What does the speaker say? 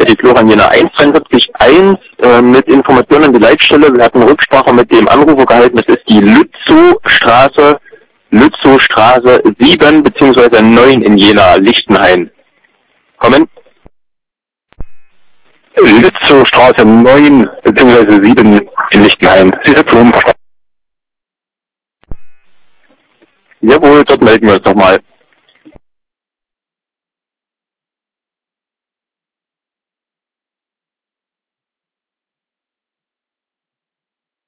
die Florian Jena 172.1 mit Informationen an die Leitstelle. Wir hatten Rücksprache mit dem Anrufer gehalten. Das ist die Lützowstraße 7 bzw. 9 in Jena, Lichtenhain. Kommen. Lützowstraße 9 bzw. 7 in Lichtenhain. Sie sind Jawohl, dort melden wir uns nochmal.